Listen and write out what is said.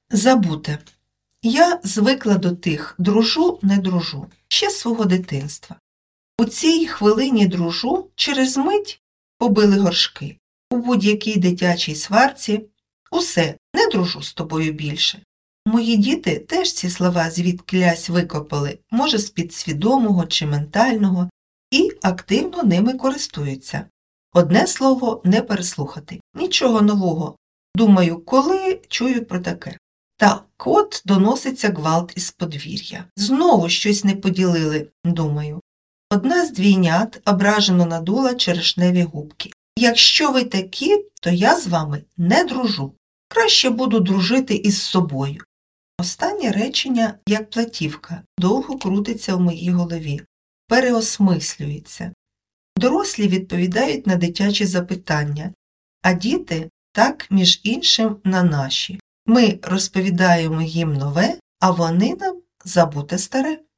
Забуте. Я звикла до тих дружу, не дружу, ще з свого дитинства. У цій хвилині дружу, через мить побили горшки. У будь-якій дитячій сварці усе, не дружу з тобою більше. Мої діти теж ці слова звідкілясь викопали, може з підсвідомого чи ментального, і активно ними користуються. Одне слово не переслухати, нічого нового. Думаю, коли чую про таке. Так от доноситься гвалт із подвір'я. Знову щось не поділили, думаю. Одна з двійнят ображено надула черешневі губки. Якщо ви такі, то я з вами не дружу. Краще буду дружити із собою. Останнє речення, як платівка, довго крутиться в моїй голові, переосмислюється. Дорослі відповідають на дитячі запитання, а діти так, між іншим, на наші. Ми розповідаємо їм нове, а вони нам забуте старе.